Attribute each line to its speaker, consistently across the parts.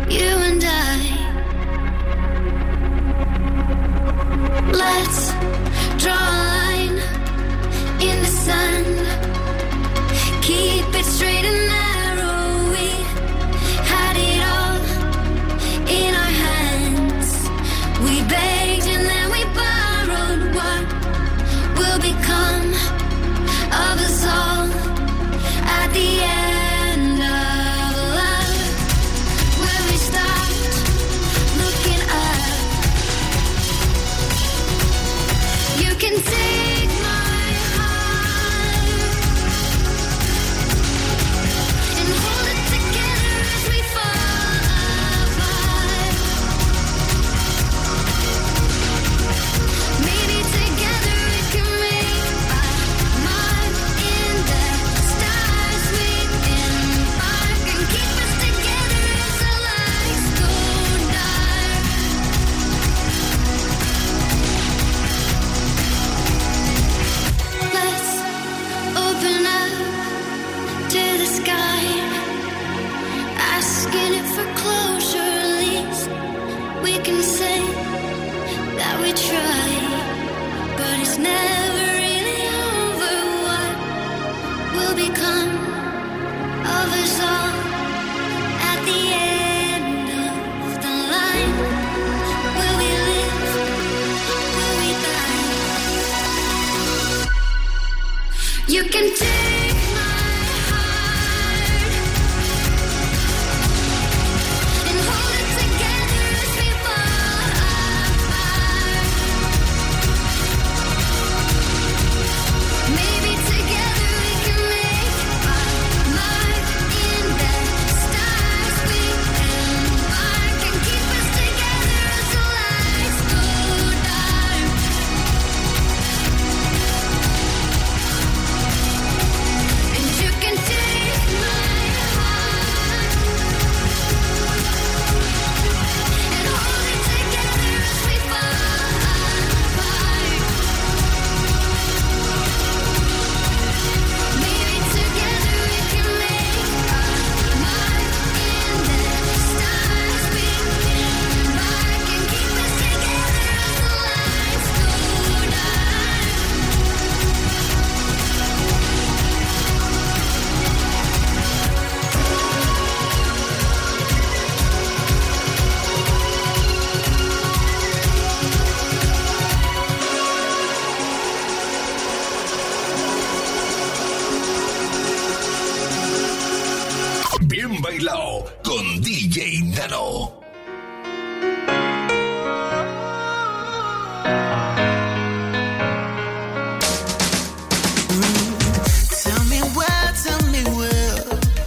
Speaker 1: you and I. Let's draw a line in the sand. Keep it straight and narrow. We had it all in our hands. We begged and then we borrowed. What will become of us all at the end of love? When we start looking up, you can take my heart and hold it together as we fall apart. Maybe together we can make a mark in the stars. We embark and keep us together as the lights go dark. Let's open up to the sky, asking it for closure. At least we can say that we tried, but it's never really over. What will become of us all at the end of the line? Will we live? Will we die? You can take my heart and hold it together as we fall apart. Maybe together we can make a mark in the stars. We embark and keep us together as the lights go dark. And you can take my heart and hold it together as we fall apart. Maybe together we can make a mark in the stars. We embark and keep us together as the lights go dark.
Speaker 2: Bien bailao con DJ Nano.
Speaker 3: Tell me where,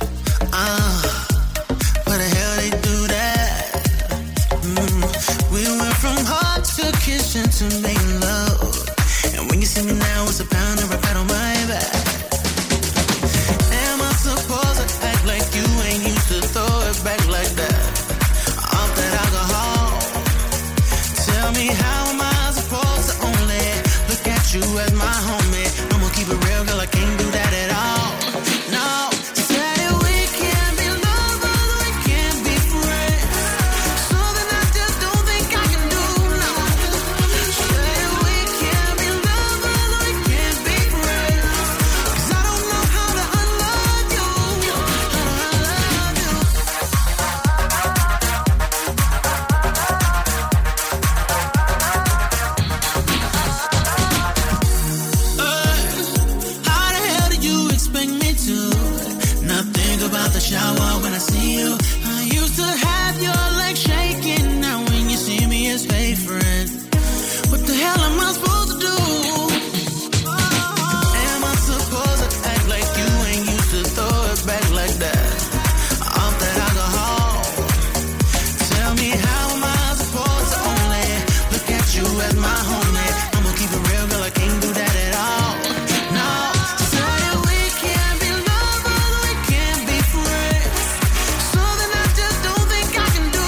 Speaker 3: where the hell they do that? We went from heart to kitchen to making love, and when you see me now, it's a pound of a pat on my back. Am I supposed to act like you ain't used to throw it back like that? Off that alcohol. Tell me how am I supposed to only look at you as my homie? I'm gonna keep it real, girl, I can't do that at all. No, said we can't be lovers, we can't be friends. Something I just don't think I can do, no. Said we can't be lovers, we can't be friends. 'Cause I don't know how to unlove you, how to unlove you. How the hell do you expect me to not think about the shower when I see you? I used to have your legs shaking. Now when you see me, it's fake friend. What the hell am I supposed to do? Am I supposed to act like you ain't used to throw it back like that? Off that alcohol. Tell me how am I supposed to only look at you as my homie? I'm gonna keep it real, girl, I can't do that at all. No, said we can't be lovers, we can't be friends. Something I just don't think I can do.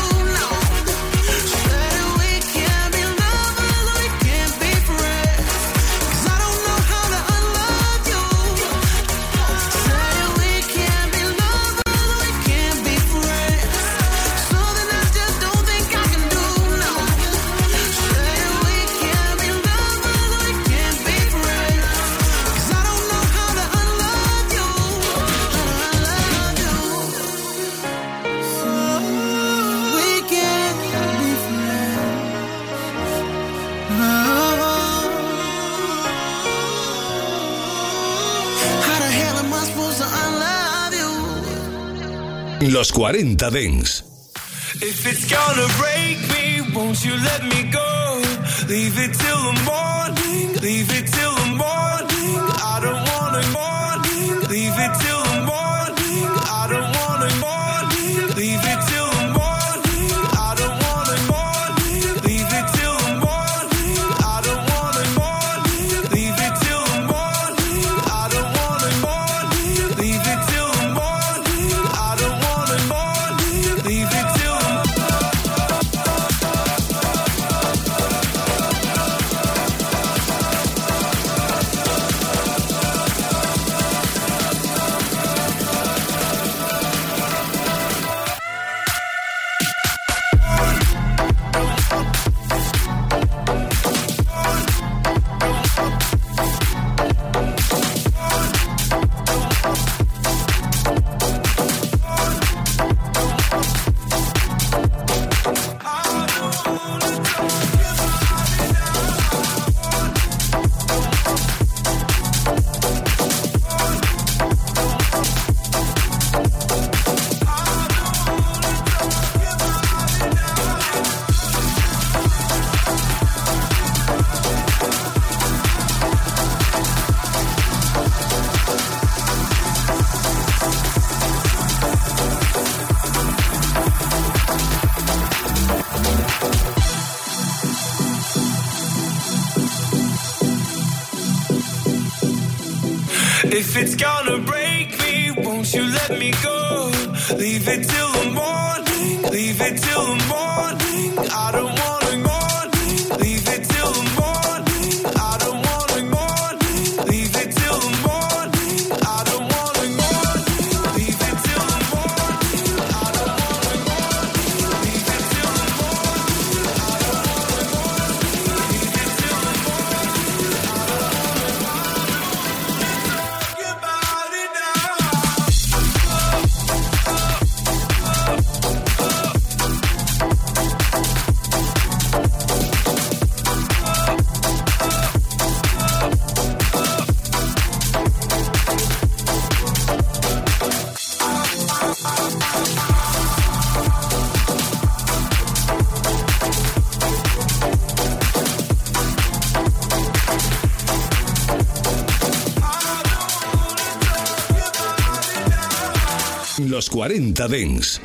Speaker 2: Los 40 Dance.
Speaker 4: If it's gonna break me, won't you let me go? Leave it till the morning, leave it till the morning. I don't wanna morning, leave it till the morning. I don't wanna morning, leave it till the morning. I don't wanna morning, leave it till the morning. I don't wanna morning, leave it till the morning. I don't wanna morning, leave it till the morning. I don't wanna morning, leave it till the morning. If it's gonna break me, won't you let me go? Leave it till the morning, leave it till the morning. I don't wanna morning, leave it till the morning. I don't wanna morning, leave it till the morning. I don't wanna morning, leave it till the morning. I don't wanna morning, leave it till the morning. I don't wanna morning, leave it till the morning. I don't wanna talk about it now.
Speaker 2: Los 40 Dance.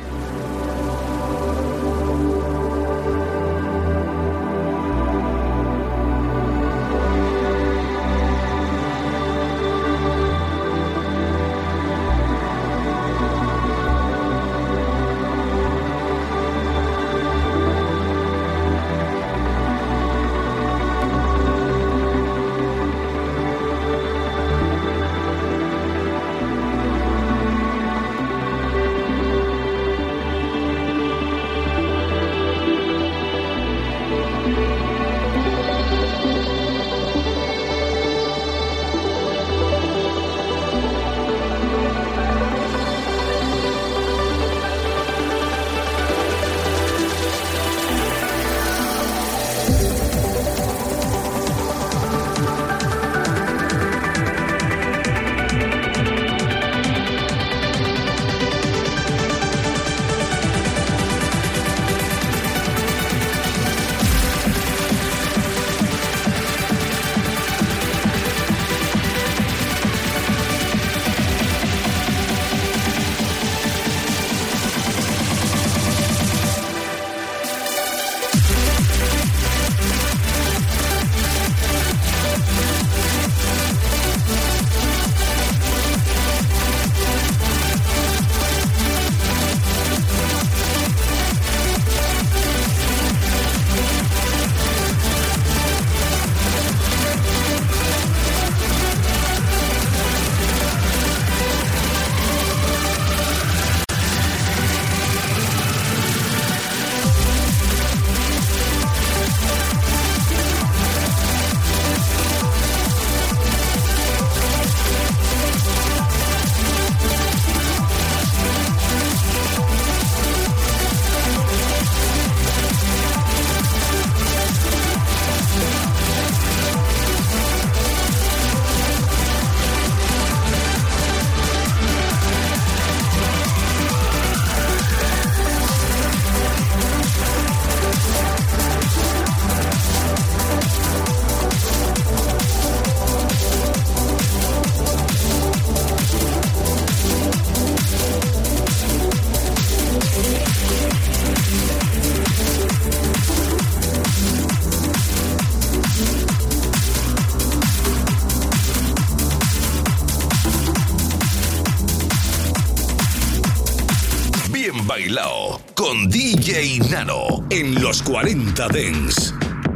Speaker 2: Bien Bailao con DJ Nano en los 40 Dance.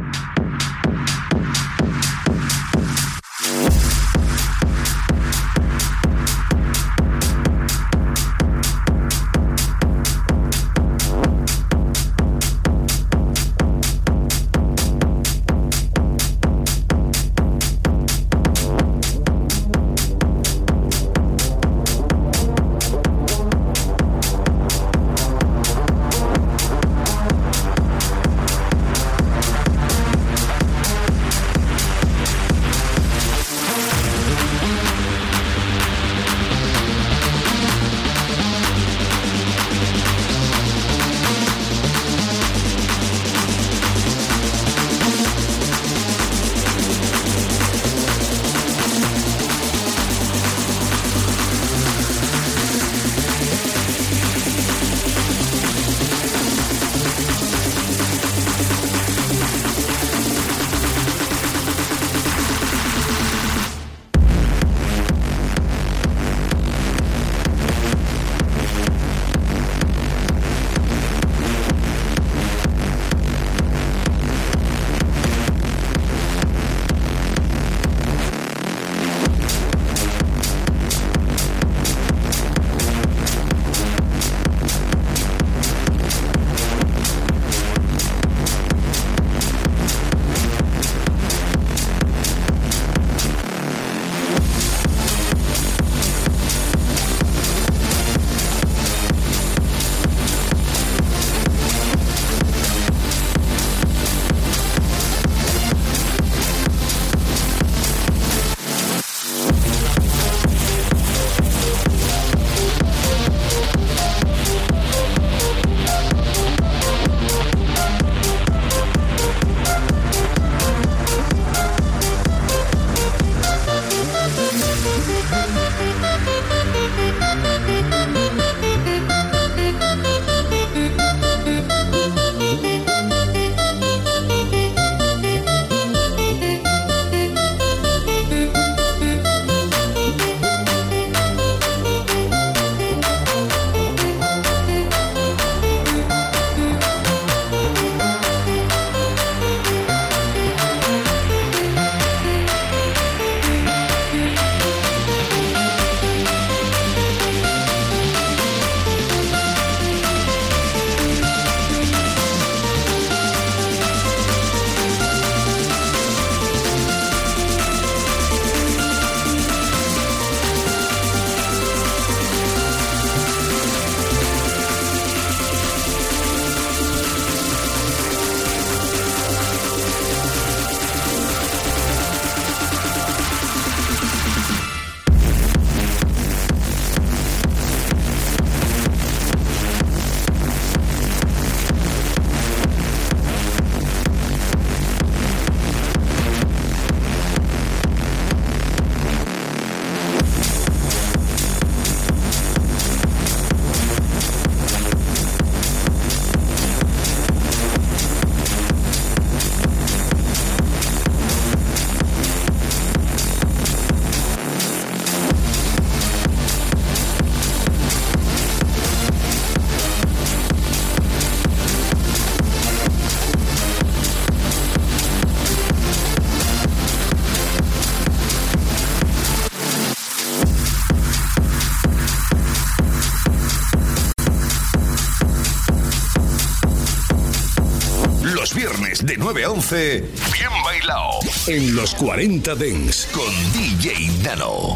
Speaker 2: De 9 a 11, Bien Bailao en los 40 Dance con DJ Nano.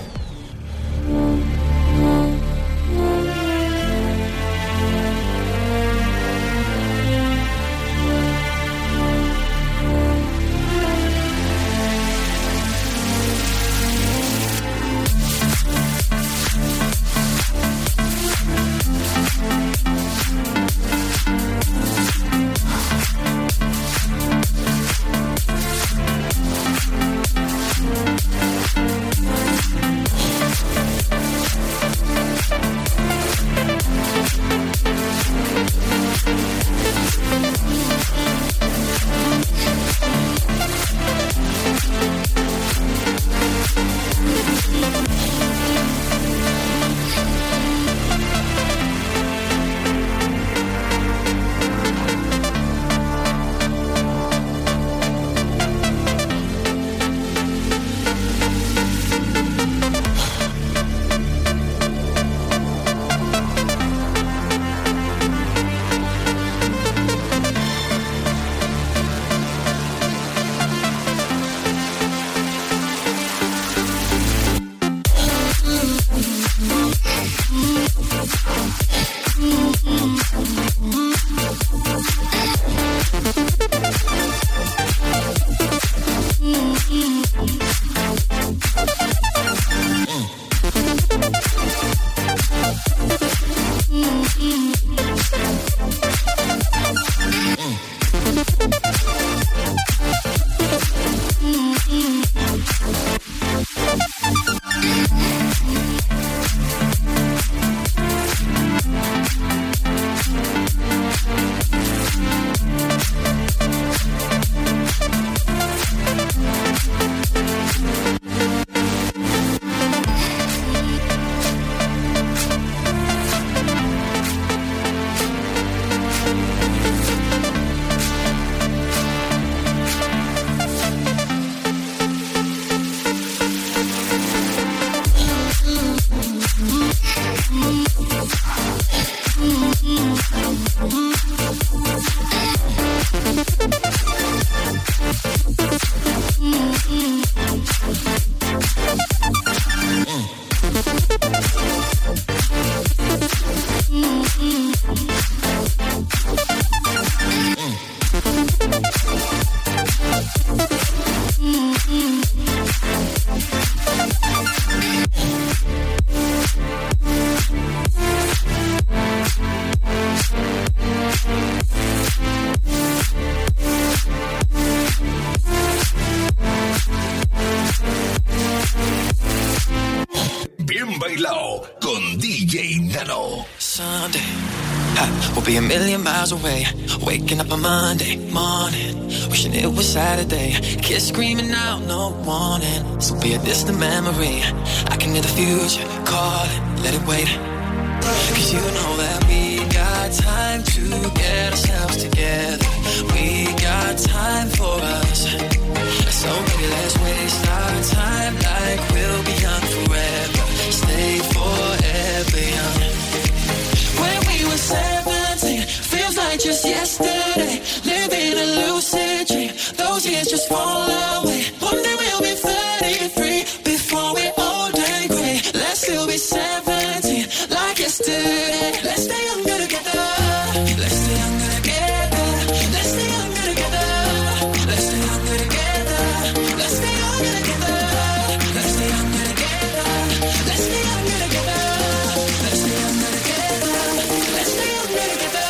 Speaker 5: Sunday, we'll be a million miles away. Waking up on Monday morning, wishing it was Saturday. Kids screaming out, no warning. This will be a distant memory. I can hear the future calling, let it wait. Cause you know that we got time to get ourselves together. We got time for us. So maybe let's waste our time like we'll be young forever. Stay forever young. When we were 17, feels like just yesterday. Living a lucid dream, those years just fall away. One day we'll be 33, before we're old and gray. Let's still be 17, like yesterday. Let's stay younger together. Let's stay younger together. Let's stay younger together. Let's stay younger together. Let's stay younger together. Let's stay younger together. Let's stay younger together. Let's stay younger together. Let's stay younger together.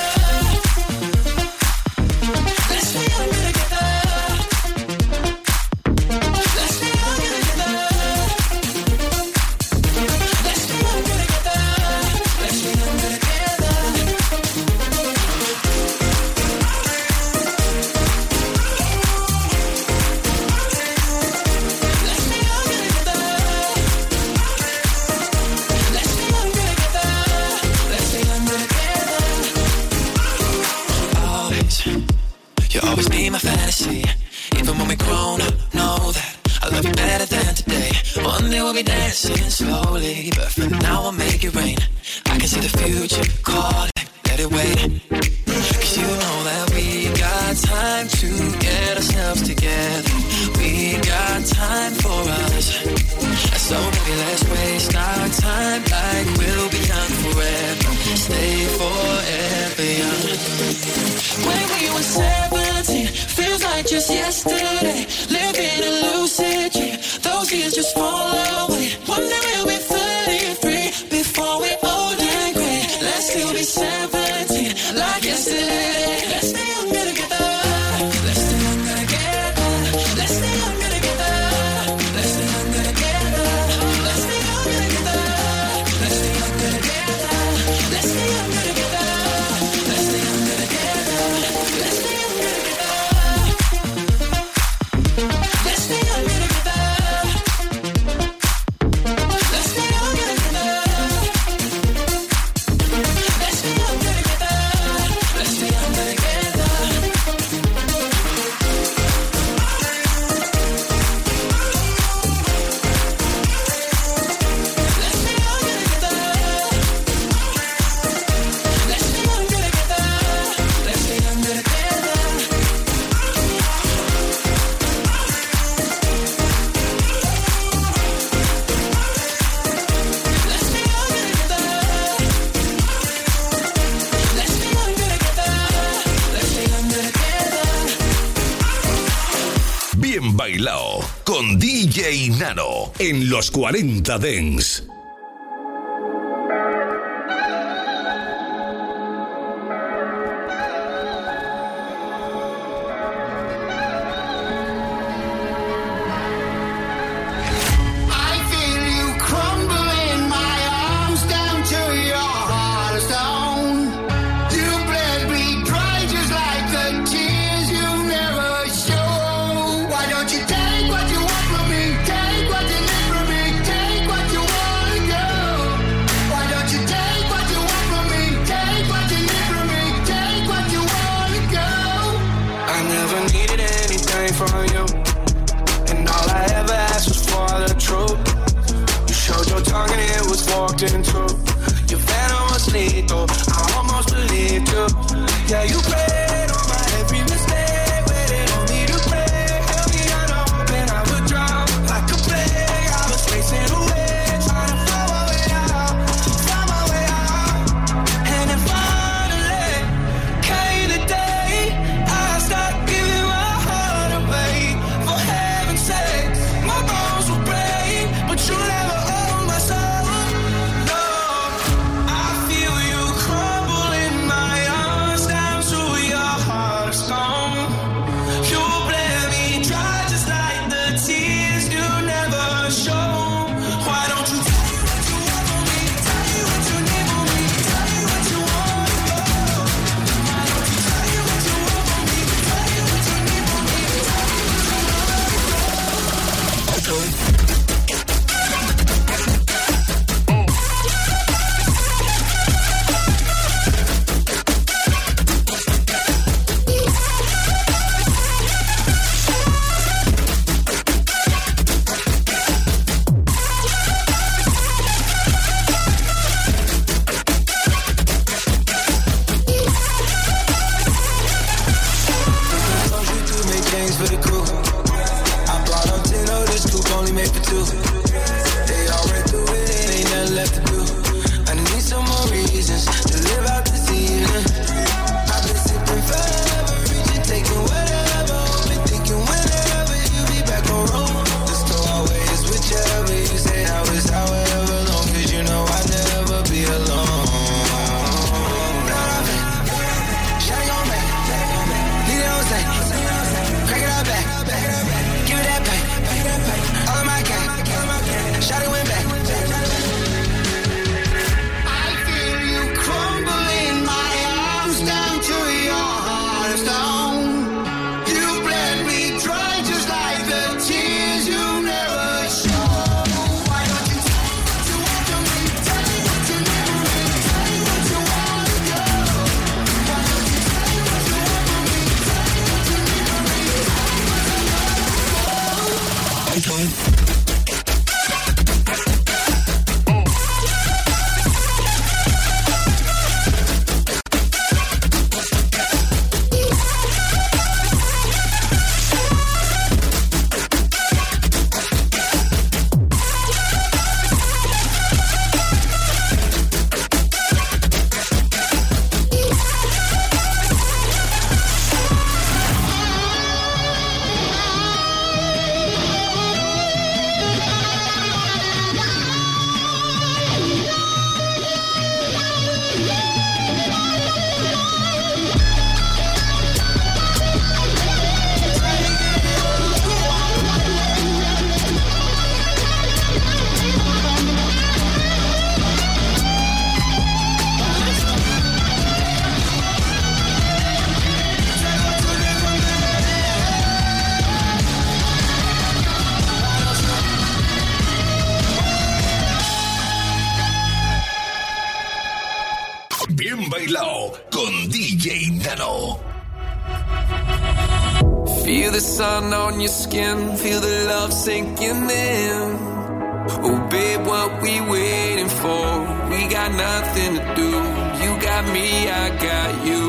Speaker 5: Let's stay younger together. Let's stay younger together. Let's stay younger together. Let's stay younger together. You'll always be my fantasy. Even when we're grown up, know that I love you better than today. One day we'll be dancing slowly, but for now I'll make it rain. I can see the future calling, let it wait. Cause you know that we got time to get ourselves together. We got time for us. So maybe let's waste our time like we'll be young forever. Stay forever young. When we were 17, feels like just yesterday. Living a lucid dream, those years just fall away. One day we'll be 33, before we're old and gray. Let's still be 17, like yesterday. Let's stay younger together. Let's stay younger together. Let's stay younger together. Let's stay younger together. Let's stay younger together. Let's stay younger together. Let's stay younger together. Let's stay younger together. Let's stay younger together. Let's stay younger together. Let's stay younger together. Let's stay younger together. Let's stay younger together.
Speaker 2: Bien bailao con DJ Nano en los 40 Dance.
Speaker 6: I feel you crumble in my arms down to your heart of stone. You bled me dry just like the tears you never show. Why don't you take what you want from me? Take what you need from me. Take what you wanna go. Why don't you take what you want from me? Take what you need from me. Take what you wanna go.
Speaker 7: I never needed anything from you, and all I ever asked was for the truth. You showed your tongue and it was walked into. Your venom was lethal, I almost believed you. Yeah, you prayed on my every mistake, waited on me to pray. Held me unopen, I would drown like a plague. I was racing away, trying to find my way out, find my way out. And then finally came the day I stopped giving my heart away. For heaven's sake, my bones will break, but you never own my soul. No, I feel you crumble in my arms down to
Speaker 2: Bailao con DJ Nano.
Speaker 5: Feel the sun on your skin, feel the love sinking in. Oh babe, what we waiting for? We got nothing to do. You got me, I got you.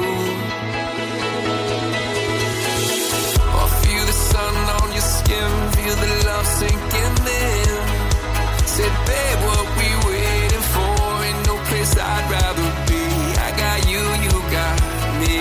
Speaker 5: Oh, feel the sun on your skin, feel the love sinking in. Said babe, what we waiting for? Ain't no place I'd rather be. I got you, you got me.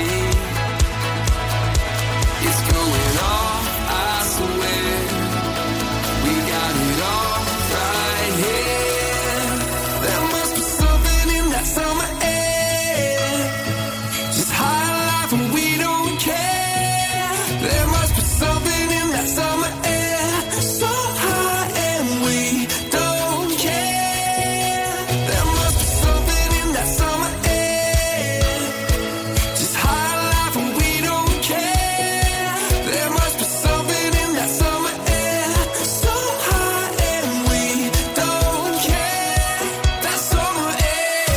Speaker 5: It's going off, I swear. We got it all right here. There must be something in that summer air. Just high life and we don't care. There must be something in that summer air. So high and we don't care. There must be something in that summer air. Just high life and we don't care. There must be something in that summer air. So high and we don't care. That summer air.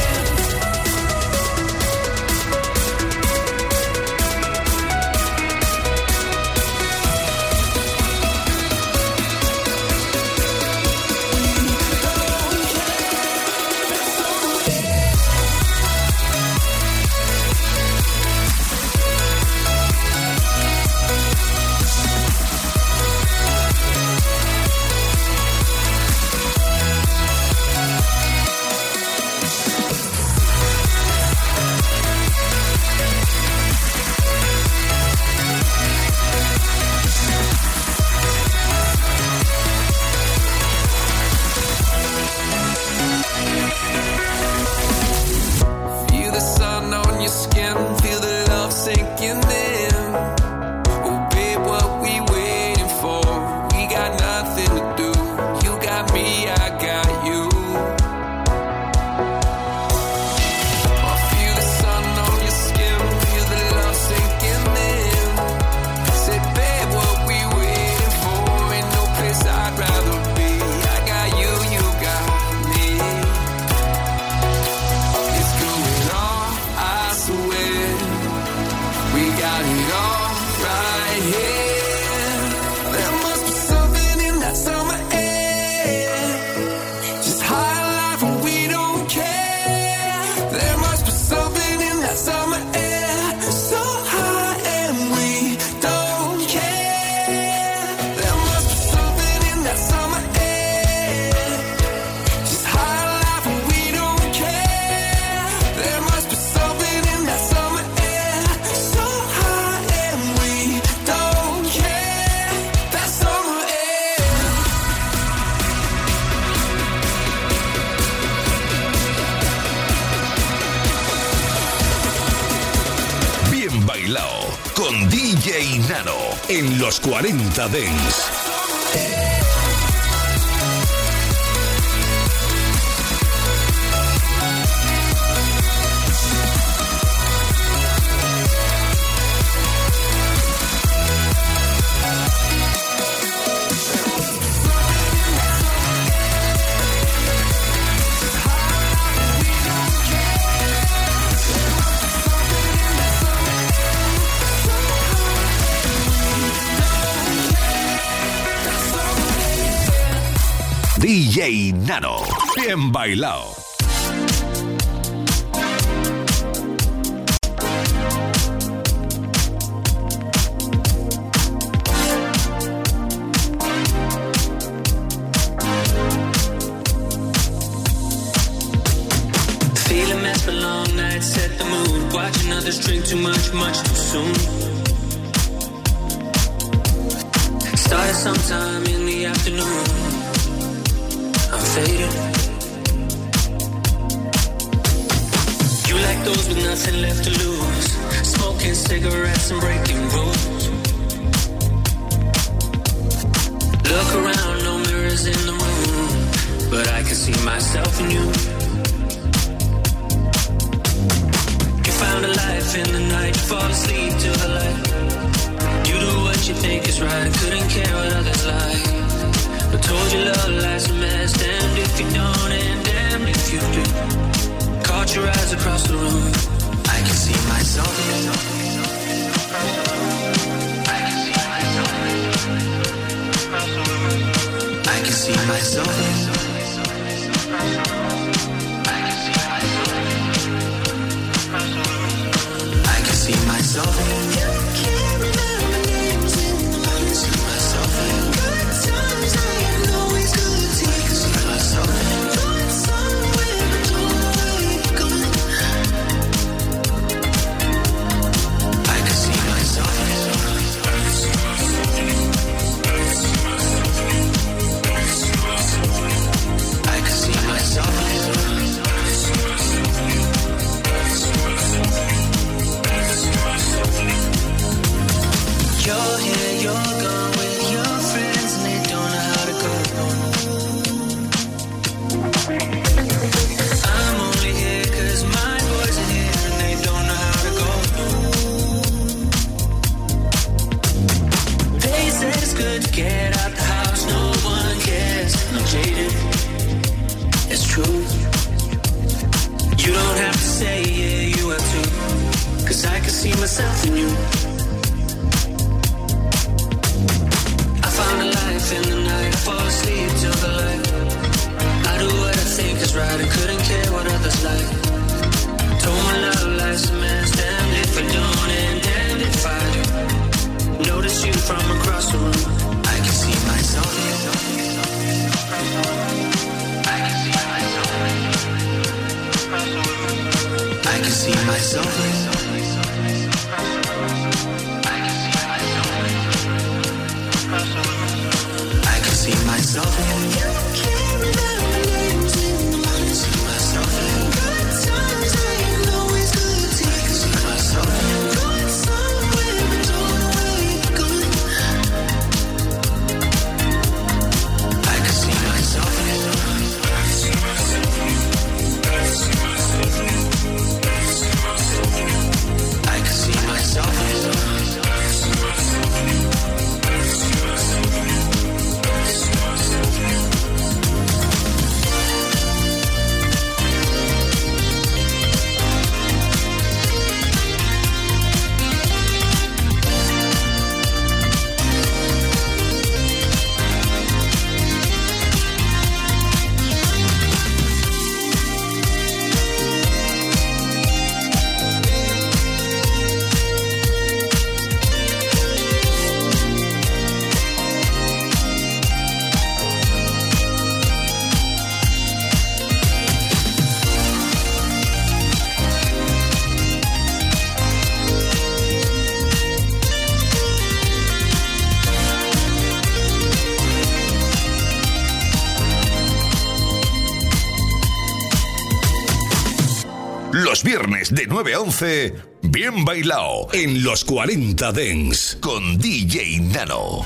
Speaker 5: Feel the sun on your skin, feel the love sinking in. Oh babe, what we waiting for? We got nothing to do. You got me, I got you. Oh, feel the sun on your skin, feel the love sinking in. Say babe, what we waiting for? Ain't no place I'd rather be. I got you, you got me. It's going on, I swear. We got it all right here. There must be something in that summer air. Just high life and we don't care. There must be something in that summer air. So high and we don't care. There must be something in that summer air. Just high life and we don't care. There must be something in that summer air. So high and we don't care. That summer air.
Speaker 2: Bien Bailao con DJ Nano en los 40 Dance. DJ Nano, Bien Bailao.
Speaker 8: Feel a mess for long nights, set the mood. Watching others drink too much, much too soon. Started sometime in the afternoon. I'm faded. You like those with nothing left to lose. Smoking cigarettes and breaking rules. Look around, no mirrors in the room, but I can see myself in you. You found a life in the night, you fall asleep to the light. You do what you think is right, couldn't care what others like. I told you love life's a mess, damned if you don't and damned if you do. Caught your eyes across the room, I
Speaker 3: myself in. I can see myself in. You can't remember names anymore. I can see myself in. Good times ain't always good times. I can see myself in. Going somewhere but don't know where you're going. I can see myself in. I can see myself in. You're here, you're gone with your friends, and they don't know how to go. I'm only here 'cause my boys are here, and they don't know how to go. They said it's good to get out the house, no one cares. I'm jaded, it's true. You don't have to say yeah, you have to, 'cause I can see myself in you. Found a life in the night, I fall asleep till the light. I do what I think is right, I couldn't care what others like. Told my love life's a mess, damned if I don't and damned if I do. Notice you from across the room. I can see myself in. I can see myself in. I can see myself in. I can see myself in. You can't remember names anymore. I can see myself in. Good times ain't always good times. I can see myself in. Going somewhere but don't know where you're going. I can see myself in. I can see myself in. I can see myself in.
Speaker 2: Los viernes de 9 a 11, bien bailao en los 40 Dance con DJ Nano.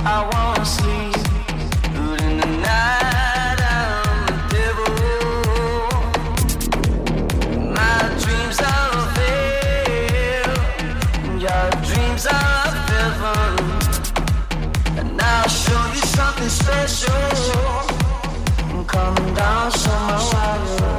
Speaker 3: I wanna sleep, but in the night I'm the devil. My dreams are of hell, your dreams are of heaven, and I'll show you something special. I'm coming down somewhere.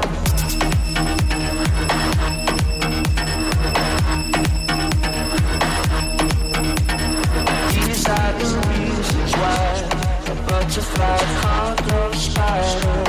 Speaker 3: These are the reasons why a butterfly can't grow a spider.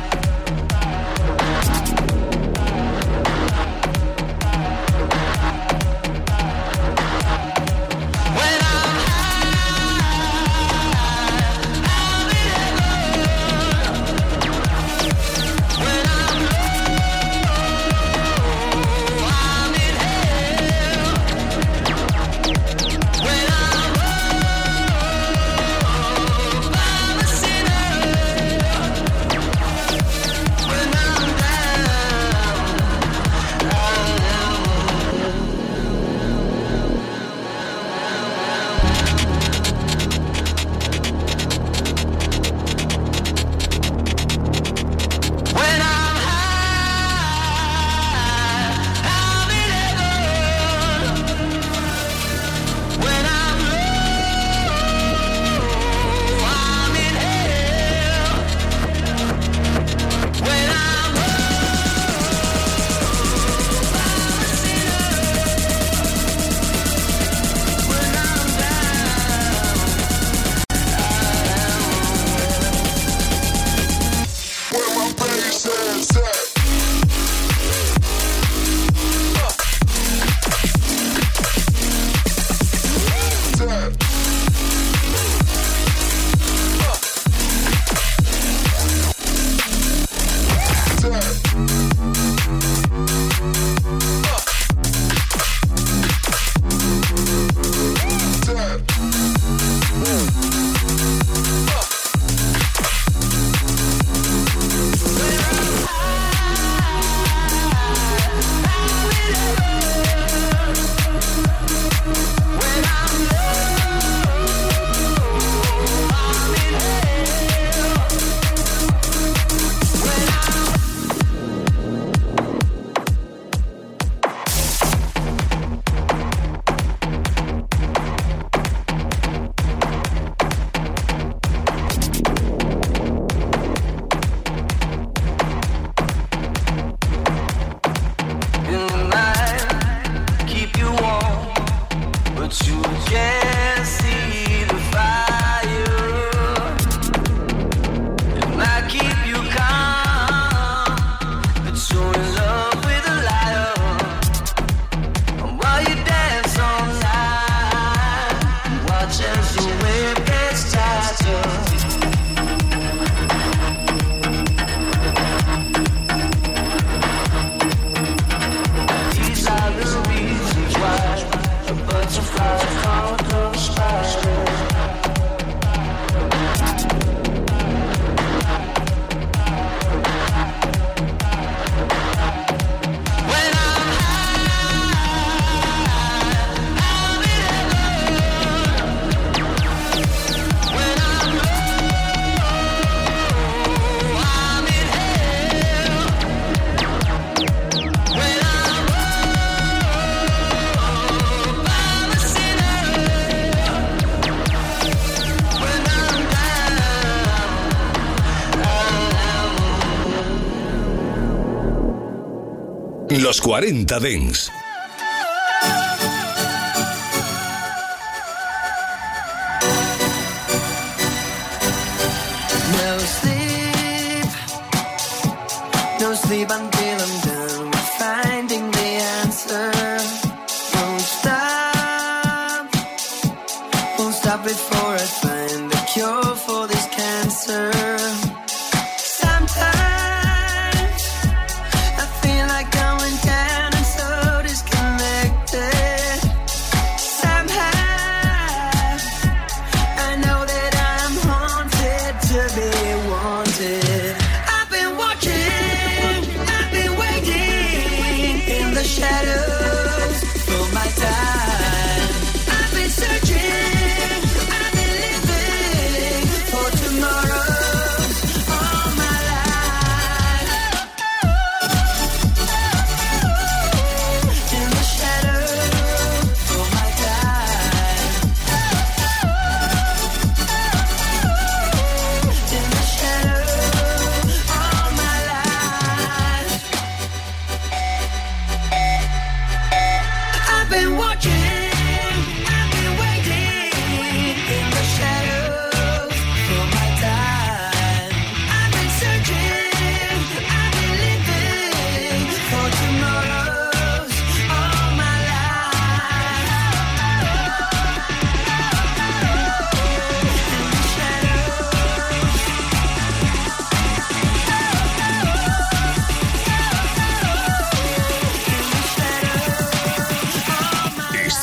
Speaker 2: Los 40 Dance.
Speaker 3: No sleep until I'm done with finding the answer. Won't stop before I find the cure for this cancer.
Speaker 9: Shadows for my time. I've been searching, I've been living.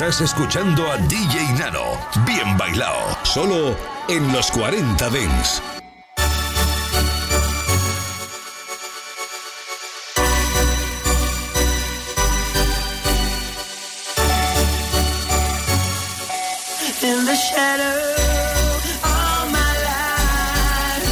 Speaker 2: Estás escuchando a DJ Nano. Bien bailado. Solo en los 40 Dance.
Speaker 3: In the shadow of my life,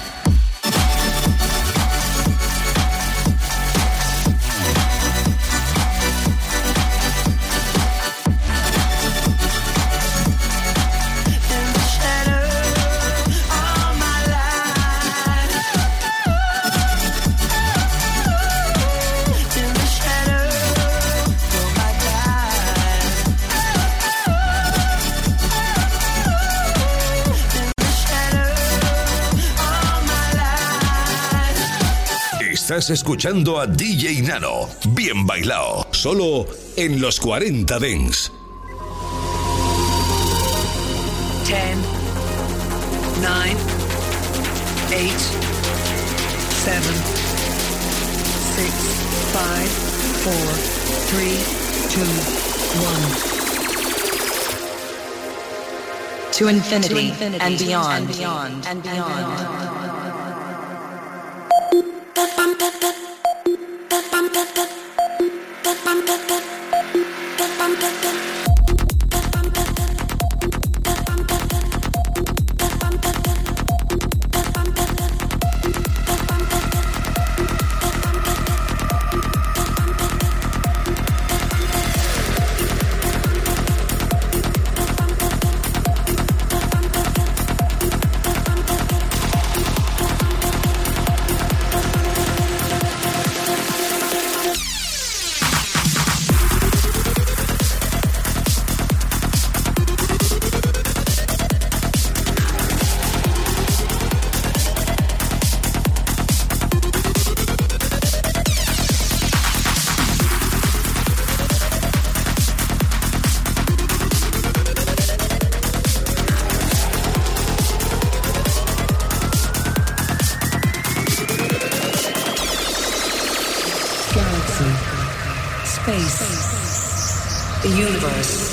Speaker 3: in the shadow of my life, in the shadow of my life.
Speaker 2: Estás escuchando a DJ Nano. Bien bailado. Solo en los 40 Dance.
Speaker 9: 10, 9, 8, 7, 6, 5, 4, 3, 2, 1. To infinity and beyond. The universe.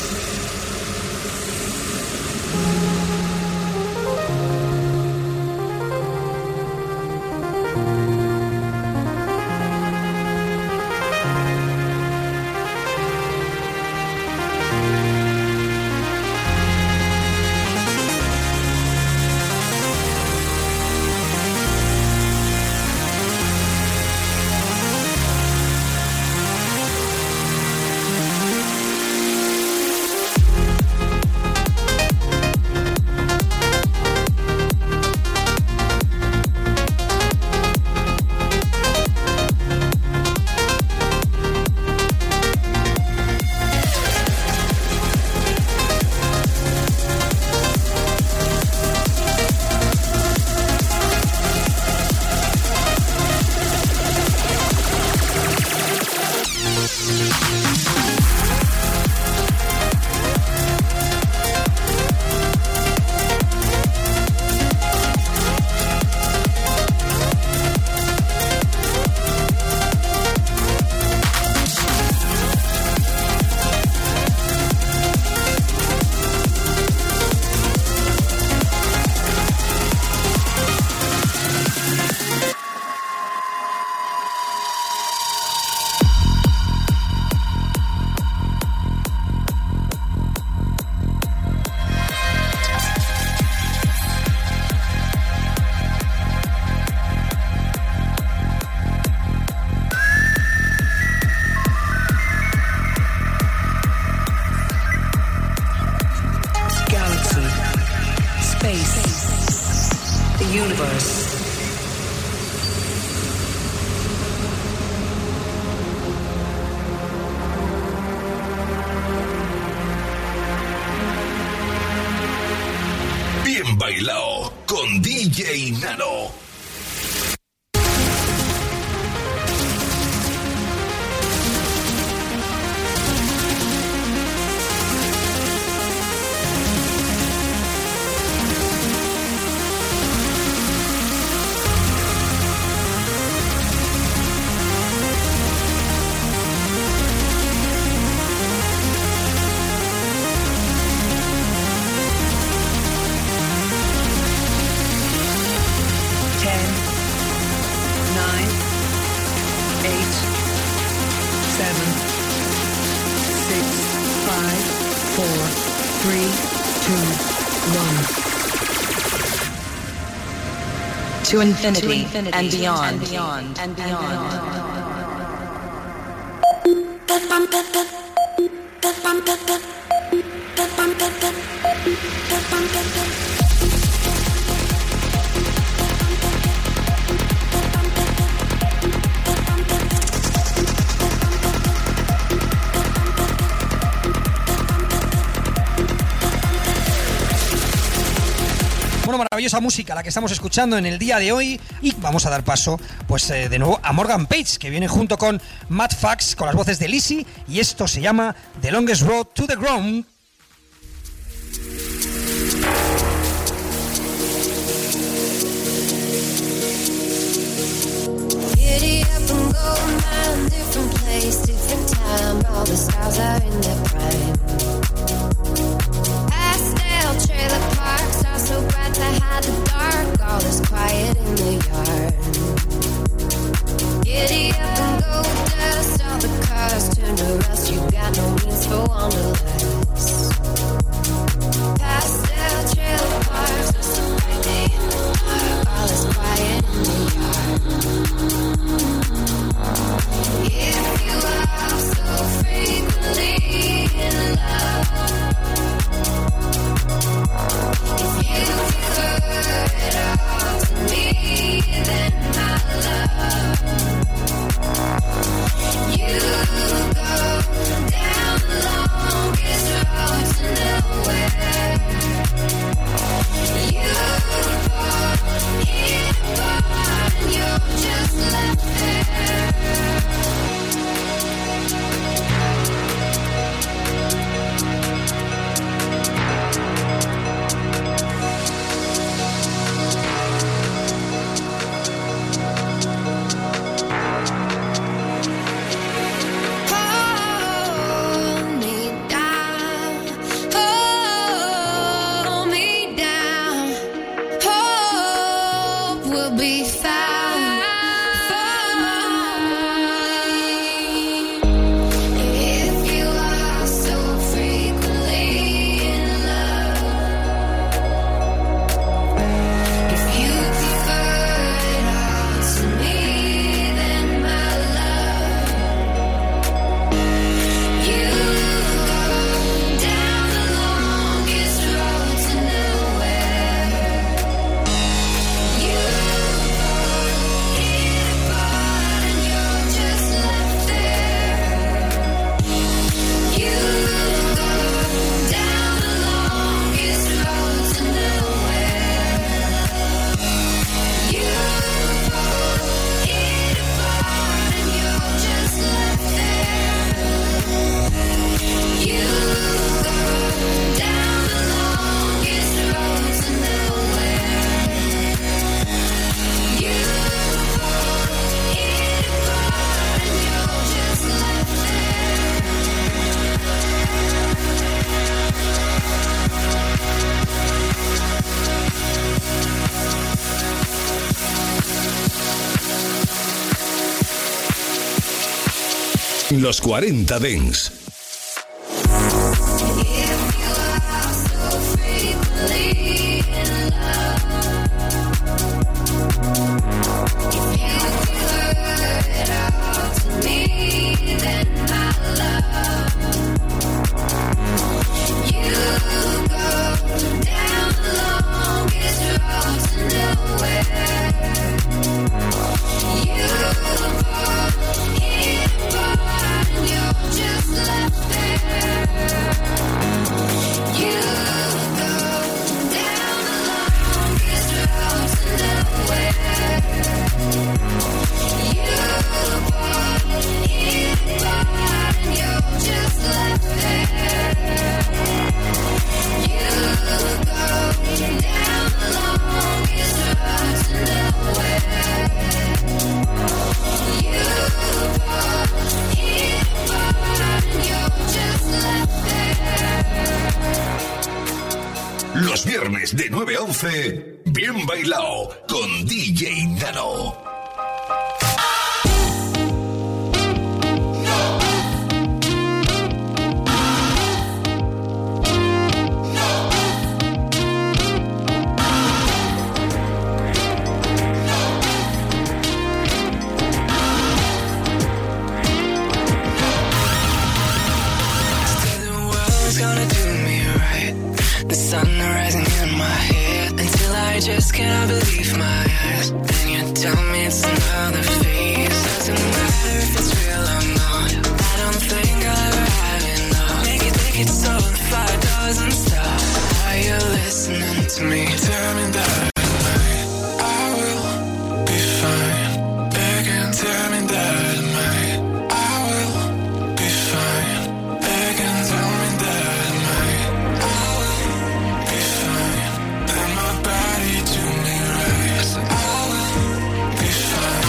Speaker 2: Bien bailado con DJ Nano.
Speaker 9: To infinity and beyond. And beyond.
Speaker 10: Bueno, maravillosa música la que estamos escuchando en el día de hoy, y vamos a dar paso pues de nuevo a Morgan Page, que viene junto con Matt Fax con las voces de Lizzy, y esto se llama The Longest Road to the Ground.
Speaker 11: Giddy up and go, man, different place, different time, all the stars are in their prime. Asdale trailer parks are so bright to hide the dark, all is quiet in the yard. Giddy up and go, dust, all the cars turn to rust, you got no means for wanderlust. Pastel trailer parks are so bright in the dark, all is quiet in the yard. If you are so frequently in love, if you prefer it all to me, then my love, you go down the longest road to nowhere. You fall in apart and you're just left there.
Speaker 2: Los 40 Dents. Los viernes de 9 a 11, Bien Bailao con DJ Nano.
Speaker 3: just cannot believe my eyes. Then you tell me it's another phase. Doesn't matter if it's real or not. I don't think I'll ever have enough. Make it think it's so if I doesn't stop. Are you listening to me? Tell me that I will be fine. They can tell me that I will be fine. They can tell me that I will be fine. Let my body do me right. So I will be fine.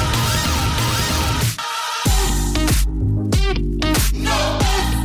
Speaker 3: No.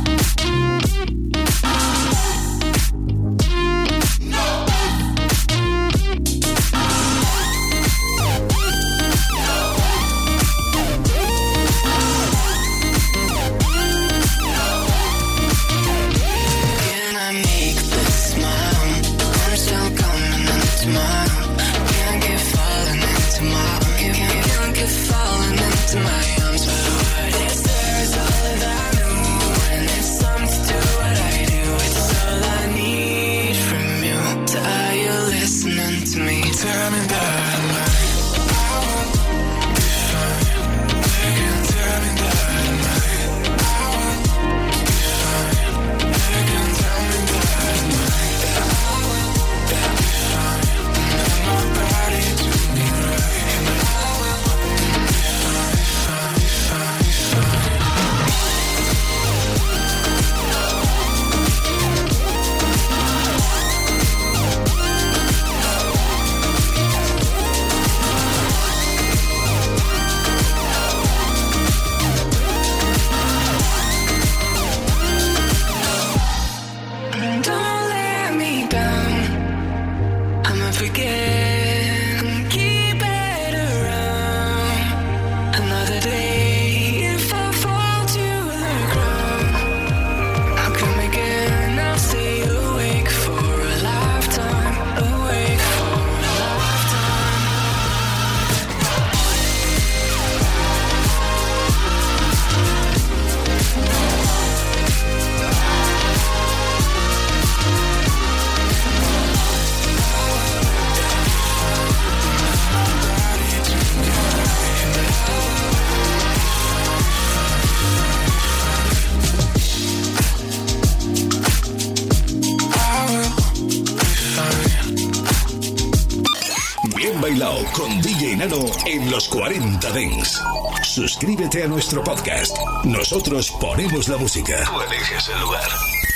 Speaker 2: Con DJ Nano en los 40 Dance. Suscríbete a nuestro podcast. Nosotros ponemos la música. Tú eliges el lugar.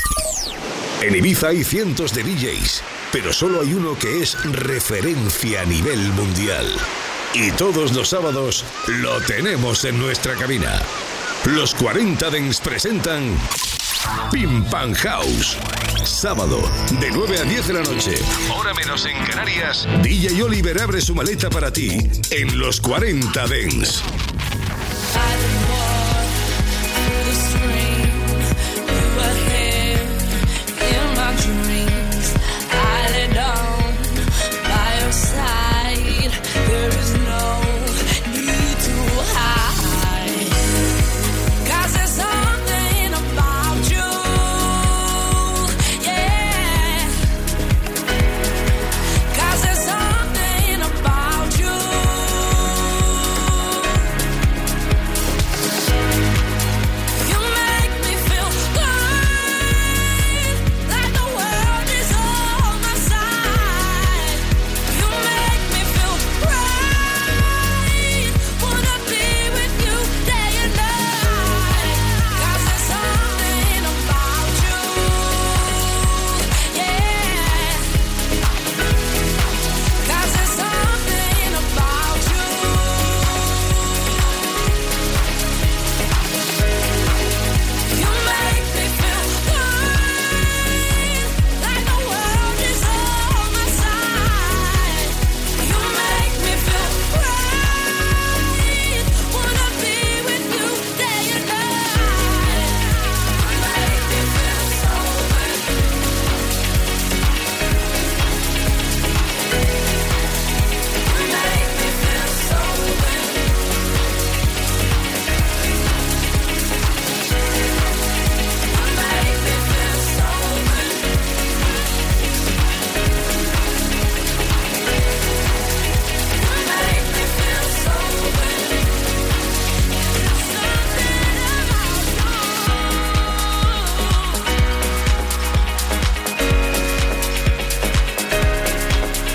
Speaker 2: En Ibiza hay cientos de DJs, pero solo hay uno que es referencia a nivel mundial. Y todos los sábados lo tenemos en nuestra cabina. Los 40 Dance presentan Pim Pam House. Sábado, de 9 a 10 de la noche, hora menos en Canarias, DJ Oliver abre su maleta para ti en los 40 Dance.